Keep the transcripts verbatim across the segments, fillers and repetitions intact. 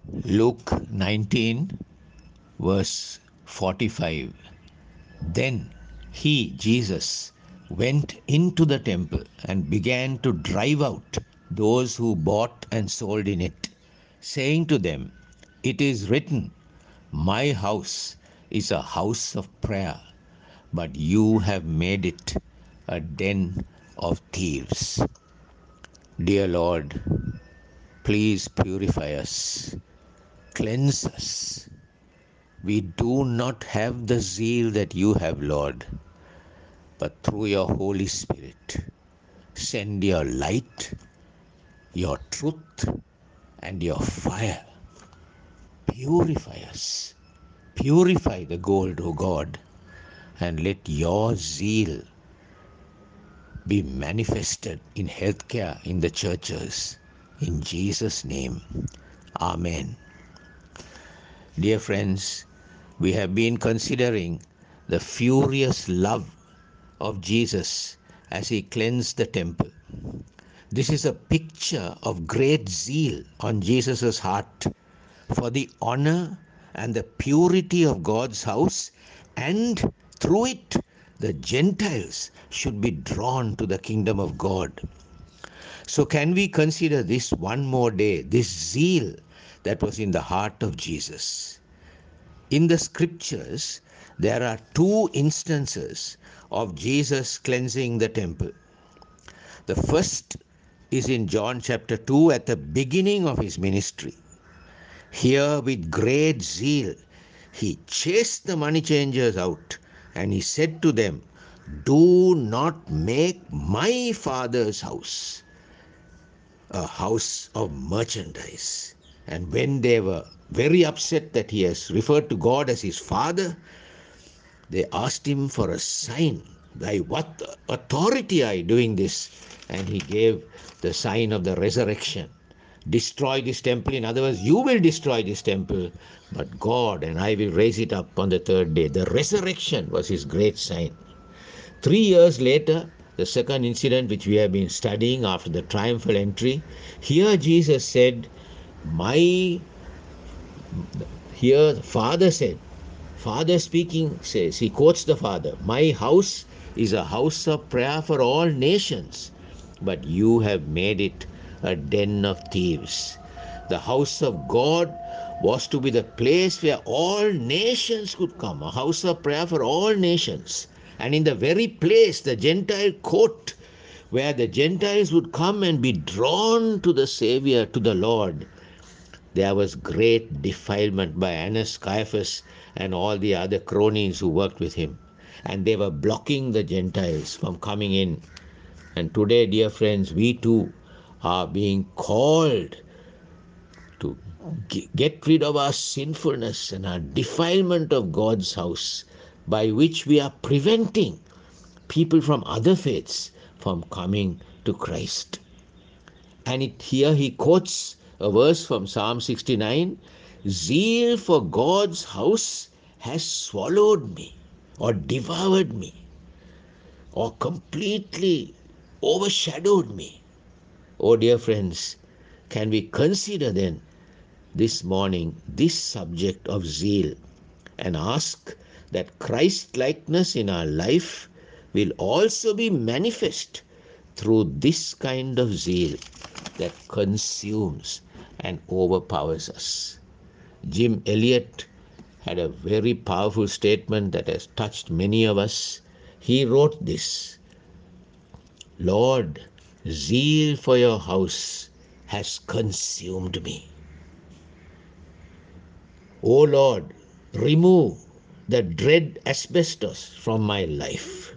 Luke nineteen, verse forty-five. Then he, Jesus, went into the temple and began to drive out those who bought and sold in it, saying to them, "It is written, my house is a house of prayer, but you have made it a den of thieves." Dear Lord, please purify us, cleanse us. We do not have the zeal that you have, Lord, but through your Holy Spirit, send your light, your truth, and your fire. Purify us. Purify the gold, O God, and let your zeal be manifested in healthcare in the churches. In Jesus' name, Amen. Dear friends, we have been considering the furious love of Jesus as he cleansed the temple. This is a picture of great zeal on Jesus' heart for the honor and the purity of God's house, and through it, the Gentiles should be drawn to the kingdom of God. So, can we consider this one more day, this zeal that was in the heart of Jesus? In the scriptures, there are two instances of Jesus cleansing the temple. The first is in John chapter two at the beginning of his ministry. Here, with great zeal, he chased the money changers out and he said to them, "Do not make my Father's house a house of merchandise." And when they were very upset that he has referred to God as his Father, they asked him for a sign. By what authority are you doing this? And he gave the sign of the resurrection. Destroy this temple. In other words, you will destroy this temple, but God and I will raise it up on the third day. The resurrection was his great sign. Three years later, the second incident which we have been studying after the triumphal entry, here Jesus said, my, here the Father said, Father speaking says, he quotes the Father, "My house is a house of prayer for all nations, but you have made it a den of thieves." The house of God was to be the place where all nations could come, a house of prayer for all nations. And in the very place, the Gentile court, where the Gentiles would come and be drawn to the Savior, to the Lord, there was great defilement by Annas, Caiaphas, and all the other cronies who worked with him. And they were blocking the Gentiles from coming in. And today, dear friends, we too are being called to get rid of our sinfulness and our defilement of God's house, by which we are preventing people from other faiths from coming to Christ. And it, here he quotes a verse from Psalm sixty-nine, "Zeal for God's house has swallowed me, or devoured me, or completely overshadowed me." Oh, dear friends, can we consider then this morning this subject of zeal and ask that Christ-likeness in our life will also be manifest through this kind of zeal that consumes and overpowers us. Jim Elliot had a very powerful statement that has touched many of us. He wrote this, "Lord, zeal for your house has consumed me. O Lord, remove the dread asbestos from my life.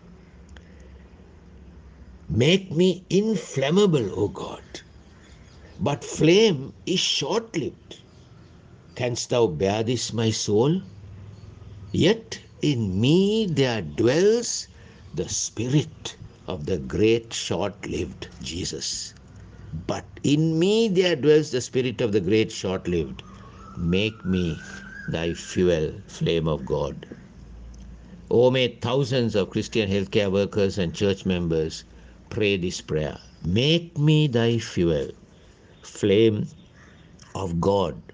Make me inflammable, O God. But flame is short-lived. Canst thou bear this, my soul? Yet in me there dwells the spirit of the great short-lived Jesus. But in me there dwells the spirit of the great short-lived. Make me thy fuel, flame of God." Oh, may thousands of Christian healthcare workers and church members pray this prayer. Make me thy fuel, flame of God,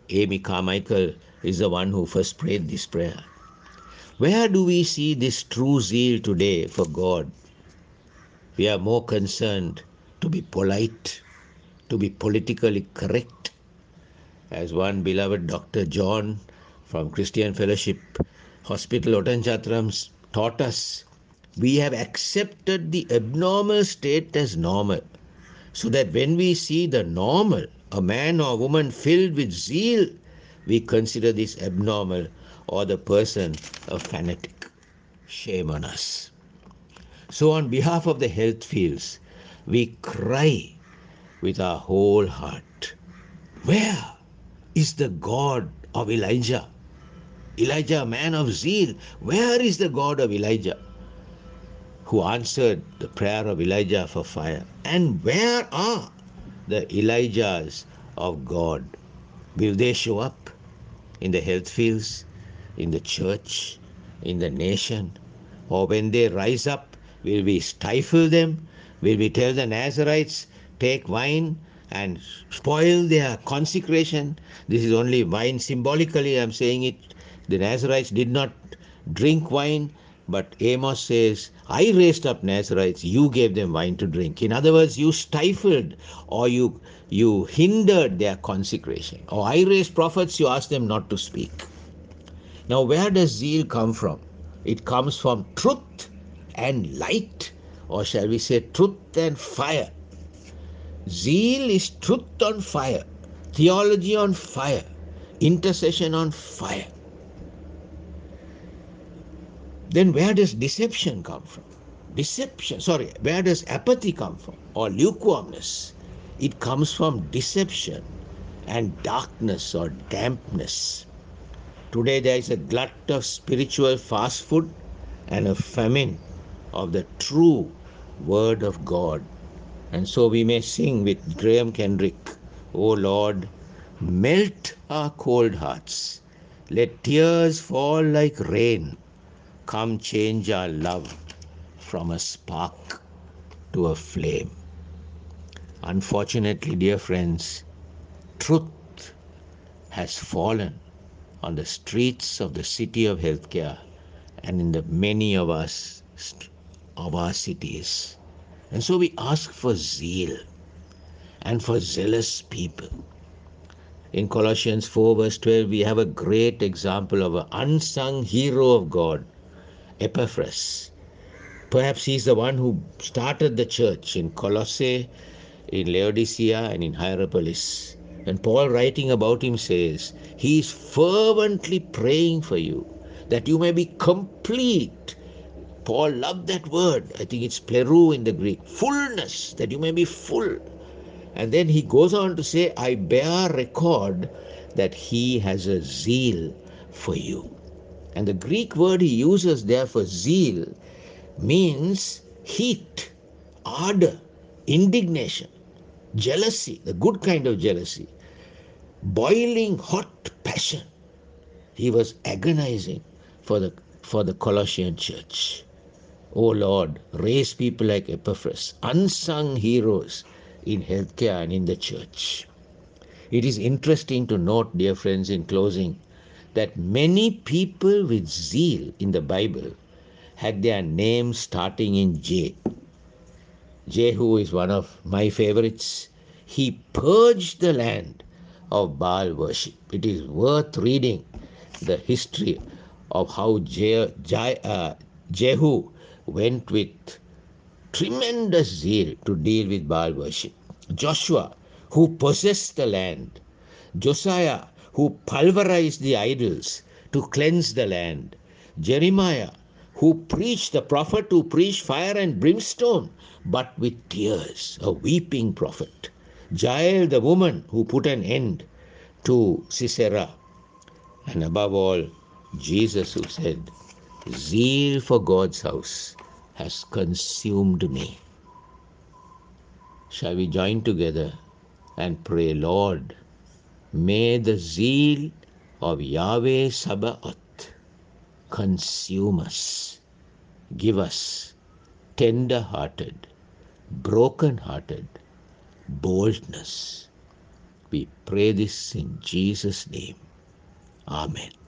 Amy Carmichael is the one who first prayed this prayer. Where do we see this true zeal today for God? We are more concerned to be polite, to be politically correct. As one beloved Doctor John from Christian Fellowship Hospital Otanchatram taught us, we have accepted the abnormal state as normal, so that when we see the normal, a man or woman filled with zeal, we consider this abnormal or the person a fanatic. Shame on us. So on behalf of the health fields, we cry with our whole heart, where is the God of Elijah? Elijah, a man of zeal, where is the God of Elijah who answered the prayer of Elijah for fire? And where are the Elijahs of God? Will they show up in the health fields, in the church, in the nation? Or when they rise up, will we stifle them? Will we tell the Nazarites, take wine and spoil their consecration? This is only wine symbolically, I'm saying it. The Nazarites did not drink wine, but Amos says, I raised up Nazarites, you gave them wine to drink. In other words, you stifled or you, you hindered their consecration. Or I raised prophets, you asked them not to speak. Now, where does zeal come from? It comes from truth and light, or shall we say truth and fire. Zeal is truth on fire, theology on fire, intercession on fire. Then where does deception come from? Deception, sorry, where does apathy come from, or lukewarmness? It comes from deception and darkness or dampness. Today there is a glut of spiritual fast food and a famine of the true Word of God. And so we may sing with Graham Kendrick, O Lord, melt our cold hearts. Let tears fall like rain. Come change our love from a spark to a flame. Unfortunately, dear friends, truth has fallen on the streets of the city of healthcare and in the many of us of our cities. And so we ask for zeal and for zealous people. In Colossians four verse twelve, we have a great example of an unsung hero of God, Epaphras. Perhaps he's the one who started the church in Colossae, in Laodicea, and in Hierapolis. And Paul, writing about him, says, he is fervently praying for you, that you may be complete. Paul loved that word. I think it's plerou in the Greek. Fullness, that you may be full. And then he goes on to say, I bear record that he has a zeal for you. And the Greek word he uses there for zeal means heat, ardor, indignation, jealousy, the good kind of jealousy, boiling hot passion. He was agonizing for the, for the Colossian church. Oh Lord, raise people like Epaphras, unsung heroes in healthcare and in the church. It is interesting to note, dear friends, in closing, that many people with zeal in the Bible had their names starting in J. Jehu is one of my favorites. He purged the land of Baal worship. It is worth reading the history of how Je- Je- uh, Jehu went with tremendous zeal to deal with Baal worship. Joshua, who possessed the land. Josiah, who pulverized the idols to cleanse the land. Jeremiah, who preached, the prophet who preached fire and brimstone, but with tears, a weeping prophet. Jael, the woman who put an end to Sisera. And above all, Jesus, who said, zeal for God's house has consumed me. Shall we join together and pray, Lord, may the zeal of Yahweh Sabaoth consume us. Give us tender-hearted, broken-hearted boldness. We pray this in Jesus' name. Amen.